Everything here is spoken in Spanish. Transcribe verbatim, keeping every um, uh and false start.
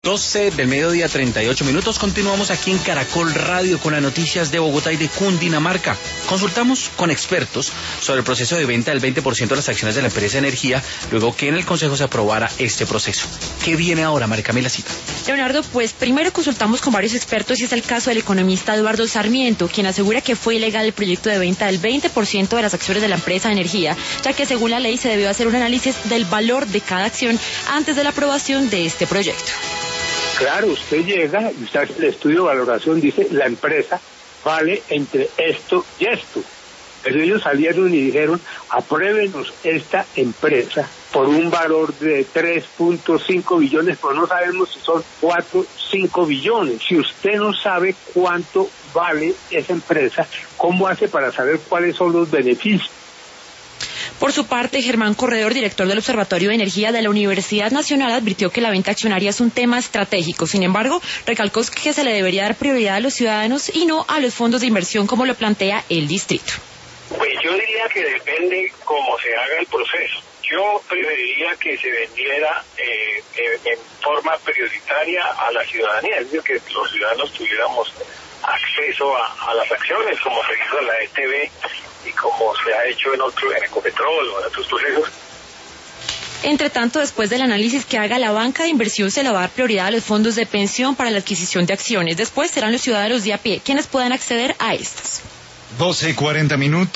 doce del mediodía, treinta y ocho minutos. Continuamos aquí en Caracol Radio con las noticias de Bogotá y de Cundinamarca. Consultamos con expertos sobre el proceso de venta del veinte por ciento de las acciones de la empresa Energía, luego que en el Consejo se aprobara este proceso. ¿Qué viene ahora, María Camila Cita? Leonardo, pues primero consultamos con varios expertos y es el caso del economista Eduardo Sarmiento, quien asegura que fue ilegal el proyecto de venta del veinte por ciento de las acciones de la empresa Energía, ya que según la ley se debió hacer un análisis del valor de cada acción antes de la aprobación de este proyecto. Claro, usted llega y usted hace el estudio de valoración, dice, la empresa vale entre esto y esto. Pero ellos salieron y dijeron, apruébenos esta empresa por un valor de tres punto cinco billones, pero no sabemos si son cuatro, cinco billones. Si usted no sabe cuánto vale esa empresa, ¿cómo hace para saber cuáles son los beneficios? Por su parte, Germán Corredor, director del Observatorio de Energía de la Universidad Nacional, advirtió que la venta accionaria es un tema estratégico. Sin embargo, recalcó que se le debería dar prioridad a los ciudadanos y no a los fondos de inversión como lo plantea el distrito. Pues yo diría que depende cómo se haga el proceso. Yo preferiría que se vendiera eh, en forma prioritaria a la ciudadanía, es decir, que los ciudadanos tuviéramos acceso a, a las acciones, como se hizo en la E T B y como se ha hecho en otro, en Ecopetrol o en otros procesos. Entre tanto, después del análisis que haga la banca de inversión, se le va a dar prioridad a los fondos de pensión para la adquisición de acciones. Después serán los ciudadanos de a pie quienes puedan acceder a estas. doce y cuarenta minutos.